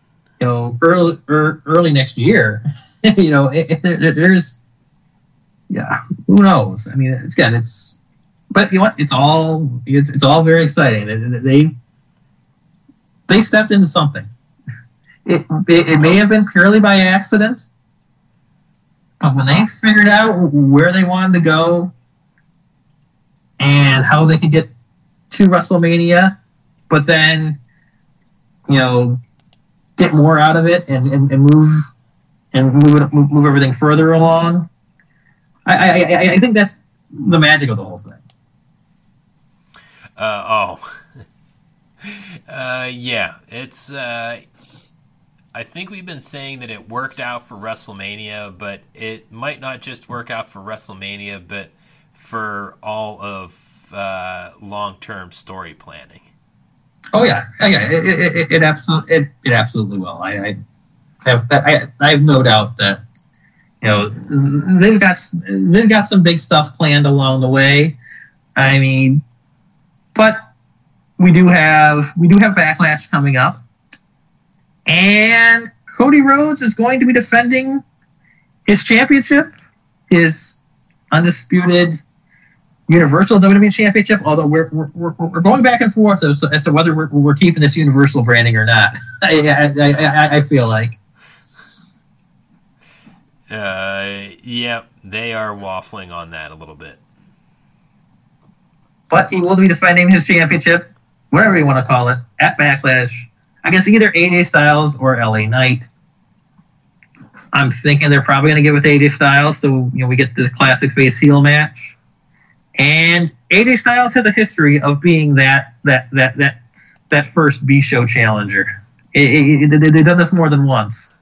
early next year, there's who knows? I mean, but you know what? It's all very exciting. They stepped into something. It may have been purely by accident, but when they figured out where they wanted to go and how they could get to WrestleMania, but then get more out of it and move everything further along. I think that's the magic of the whole thing. Yeah, it's. I think we've been saying that it worked out for WrestleMania, but it might not just work out for WrestleMania, but for all of long-term story planning. Oh yeah. It absolutely will. I have no doubt that they've got some big stuff planned along the way. I mean, but we do have Backlash coming up. And Cody Rhodes is going to be defending his championship, his undisputed Universal WWE Championship. Although we're going back and forth as to whether we're keeping this Universal branding or not. I feel like. Yep, they are waffling on that a little bit. But he will be defending his championship, whatever you want to call it, at Backlash. I guess either AJ Styles or LA Knight. I'm thinking they're probably going to give it to AJ Styles, so we get the classic face heel match. And AJ Styles has a history of being that first B-show challenger. They've done this more than once.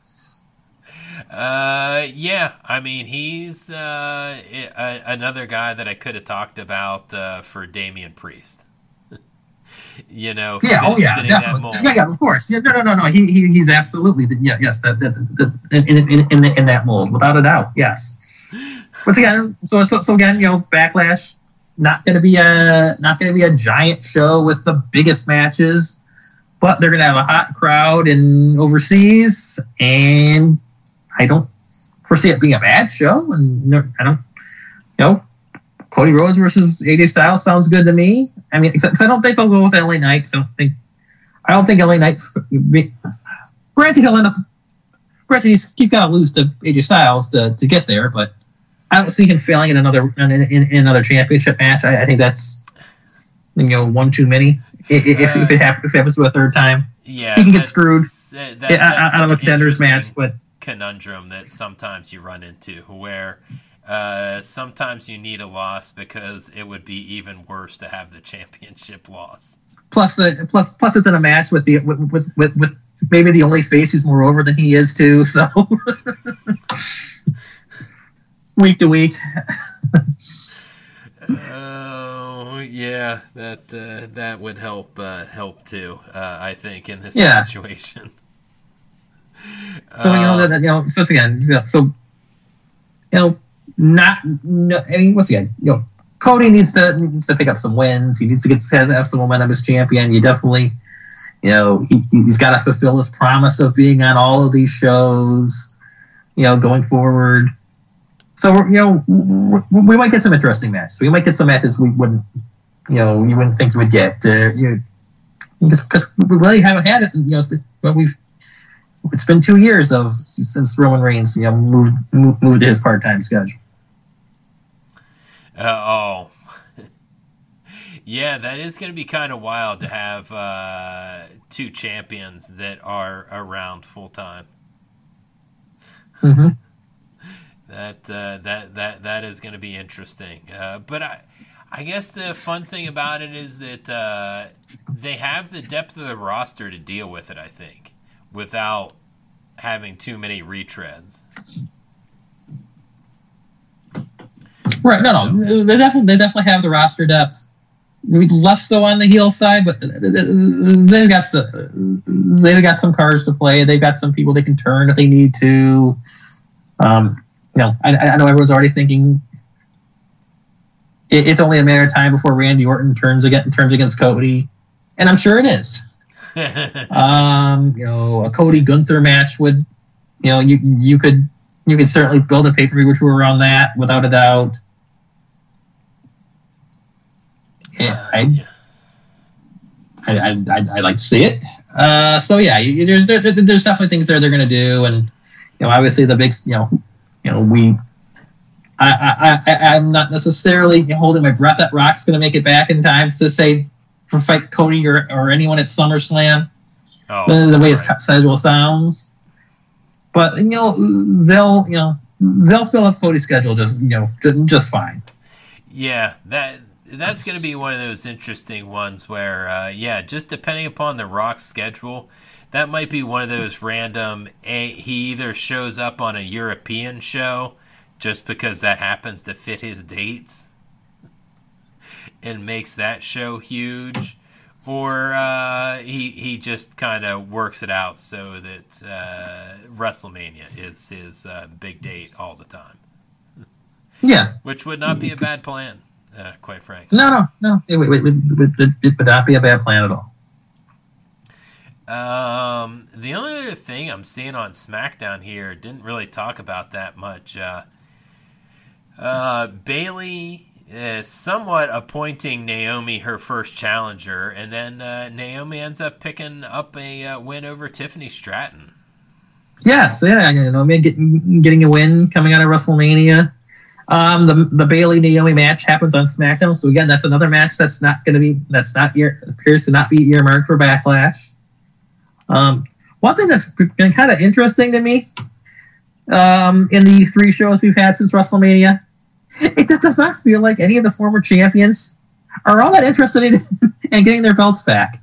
Yeah. I mean, he's another guy that I could have talked about for Damian Priest. Yeah. Oh, yeah. Definitely. Yeah. Of course. Yeah. No. He's absolutely. Yeah. Yes. That in that mold, without a doubt. Yes. Once again, so again, Backlash not going to be a giant show with the biggest matches, but they're going to have a hot crowd in overseas, and I don't foresee it being a bad show. And I don't. Cody Rhodes versus AJ Styles sounds good to me. I mean, because I don't think they'll go with LA Knight. I don't think LA Knight. Granted, he'll end up. Granted, he's got to lose to AJ Styles to get there, but I don't see him failing in another championship match. I think that's one too many. If it happens to a third time, yeah, he can get screwed out of a contenders match. But conundrum that sometimes you run into where. Sometimes you need a loss because it would be even worse to have the championship loss. Plus it's in a match with maybe the only face who's more over than he is too. So week to week. Oh yeah, that would help too. I think in this Yeah. situation. So that so it's again, not no. I mean, once again, Cody needs to pick up some wins. He needs to have some momentum as champion. You definitely, he's got to fulfill his promise of being on all of these shows, going forward. So we might get some interesting matches. We might get some matches we wouldn't, you wouldn't think you would get. Because we really haven't had it. It's been 2 years since Roman Reigns, moved to his part-time schedule. Oh, yeah, that is going to be kind of wild to have two champions that are around full time. Mm-hmm. That is going to be interesting. But I guess the fun thing about it is that they have the depth of the roster to deal with it. I think without having too many retreads. Right? No. They definitely have the roster depth. Maybe less so on the heel side, but they've got some cards to play. They've got some people they can turn if they need to. I know everyone's already thinking it's only a matter of time before Randy Orton turns against Cody, and I'm sure it is. A Cody Gunther match would, you could certainly build a pay-per-view which were around that without a doubt. I'd like to see it. So yeah, there's definitely things there they're going to do, and obviously the big, I'm not necessarily holding my breath that Rock's going to make it back in time to say for fight Cody or anyone at SummerSlam. The way his schedule sounds, but they'll fill up Cody's schedule just fine. Yeah, that's going to be one of those interesting ones where just depending upon the Rock's schedule, that might be one of those random. He either shows up on a European show just because that happens to fit his dates and makes that show huge, or he just kind of works it out so that WrestleMania is his big date all the time. Yeah, which would not be a bad plan, quite frankly. No, it would not be a bad plan at all. The only other thing I'm seeing on SmackDown here, didn't really talk about that much. Bayley is somewhat appointing Naomi her first challenger, and then Naomi ends up picking up a win over Tiffany Stratton. Yes, getting a win coming out of WrestleMania. The Bayley Naomi match happens on SmackDown, so again, that's another match appears to not be earmarked for Backlash. One thing that's been kind of interesting to me in the 3 shows we've had since WrestleMania, it just does not feel like any of the former champions are all that interested in getting their belts back.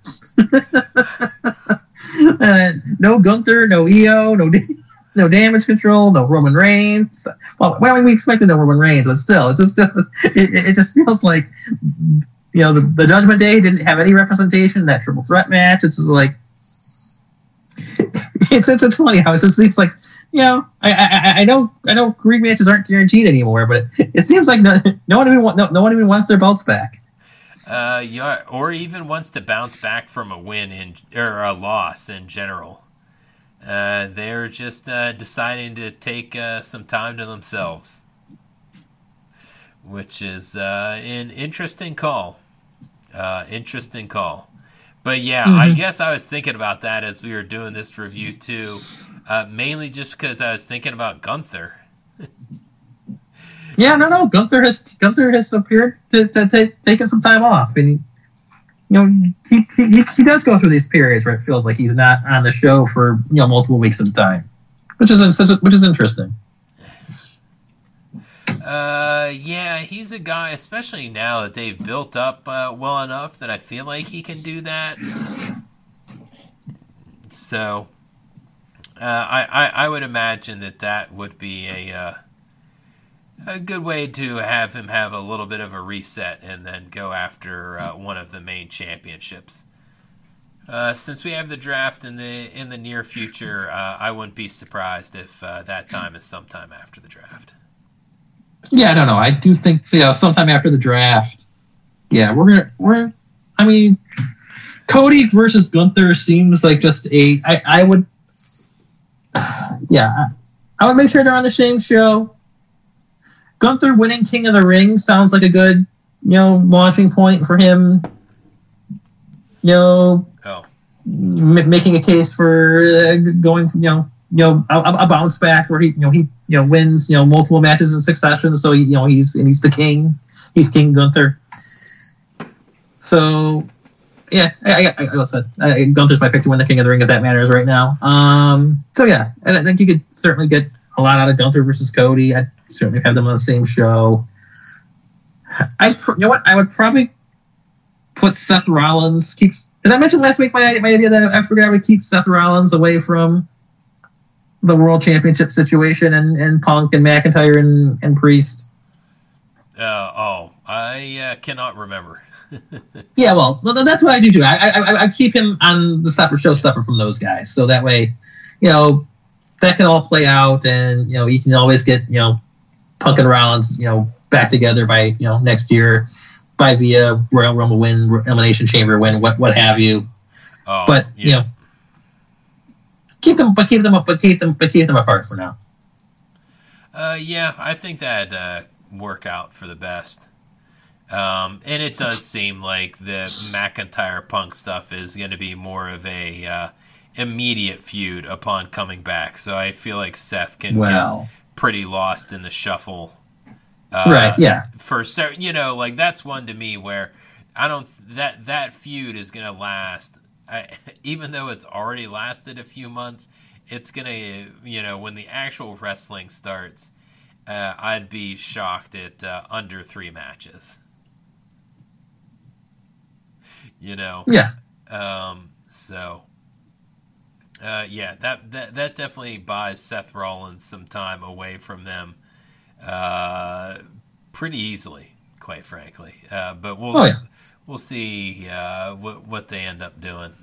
No Gunther, no EO, no Damage Control, no Roman Reigns. Well, we expected no Roman Reigns, but still, it just feels like the Judgment Day didn't have any representation in that triple threat match. It's just like it's funny how it just seems like I know Greek matches aren't guaranteed anymore, but it seems like no one even wants their belts back. Or even wants to bounce back from a win or a loss in general. They're just deciding to take some time to themselves, which is an interesting call. But yeah, I guess I was thinking about that as we were doing this review too, mainly just because I was thinking about Gunther. Yeah, no. Gunther has appeared to taking some time off, and he does go through these periods where it feels like he's not on the show for multiple weeks at a time, which is interesting. Yeah, he's a guy, especially now that they've built up well enough that I feel like he can do that. So, I would imagine that would be A good way to have him have a little bit of a reset and then go after one of the main championships. Since we have the draft in the near future, I wouldn't be surprised if that time is sometime after the draft. Yeah, I don't know. I do think sometime after the draft. Yeah, I mean, Cody versus Gunther seems like just I would. Yeah, I would make sure they're on the same show. Gunther winning King of the Ring sounds like a good, launching point for him. Making a case for going, a bounce back where he wins, multiple matches in succession. So he's the king. He's King Gunther. So yeah, I said Gunther's my pick to win the King of the Ring if that matters right now. So yeah, and I think you could certainly get a lot out of Gunther versus Cody. I'd certainly have them on the same show. I would probably put Seth Rollins. Did I mention last week my idea that I figured I would keep Seth Rollins away from the World Championship situation and Punk and McIntyre and Priest? I cannot remember. Yeah, well, that's what I do too. I keep him on the separate show, separate from those guys, so that way, that can all play out, and you can always get Punk and Rollins back together by next year, by via Royal Rumble win, Elimination Chamber win, what have you. But keep them apart for now. Yeah, I think that'd work out for the best. And it does seem like the McIntyre Punk stuff is going to be more of a immediate feud upon coming back. So I feel like Seth can get pretty lost in the shuffle. Right. Yeah. That's one to me where I don't that feud is going to last. Even though it's already lasted a few months, it's going to when the actual wrestling starts, I'd be shocked at under 3 matches. Yeah. That definitely buys Seth Rollins some time away from them, pretty easily, quite frankly. But we'll see what they end up doing.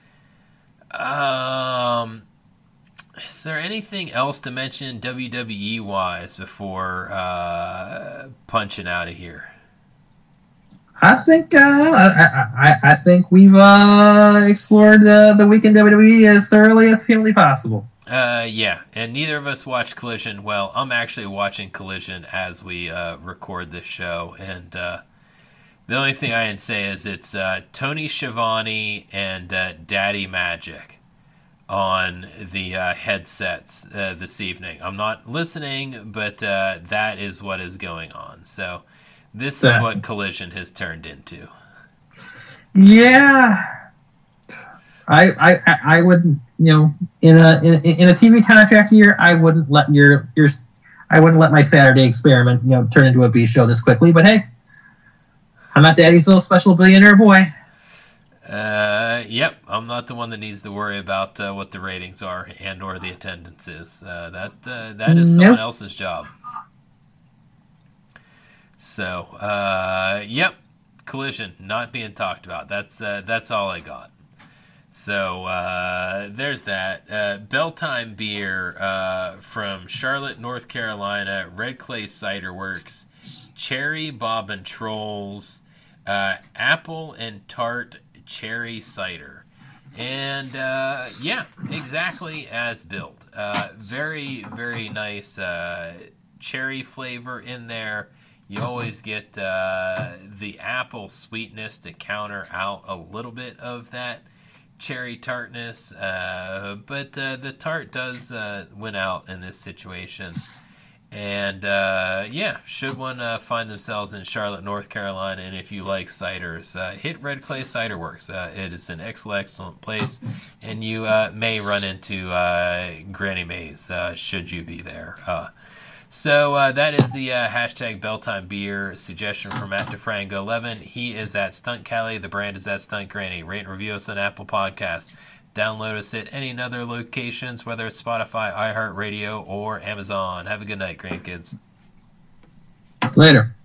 Is there anything else to mention WWE wise before punching out of here? I think I think we've explored the week in WWE as thoroughly as humanly possible. Yeah, and neither of us watched Collision. Well, I'm actually watching Collision as we record this show, and the only thing I can say is it's Tony Schiavone and Daddy Magic on the headsets this evening. I'm not listening, but that is what is going on. So this is what Collision has turned into. Yeah, I would in a TV contract year I wouldn't let I wouldn't let my Saturday experiment turn into a B show this quickly. But hey, I'm not Daddy's little special billionaire boy. Yep, I'm not the one that needs to worry about what the ratings are and or the attendance is. That is someone else's job. So, yep, Collision not being talked about. That's all I got. So there's that. Belltime Beer from Charlotte, North Carolina. Red Clay Cider Works. Cherry Bob and Trolls. Apple and Tart Cherry Cider. And yeah, exactly as built. Very, very nice cherry flavor in there. You always get the apple sweetness to counter out a little bit of that cherry tartness, but the tart does win out in this situation. And yeah, should one find themselves in Charlotte, North Carolina, and if you like ciders, hit Red Clay Cider Works. It is an excellent place, and you may run into Granny Mays should you be there. So that is the hashtag Belltime Beer suggestion from Matt DeFranco 11. He is at Stunt Callie. The brand is at Stunt Granny. Rate and review us on Apple Podcasts. Download us at any other locations, whether it's Spotify, iHeartRadio, or Amazon. Have a good night, grandkids. Later.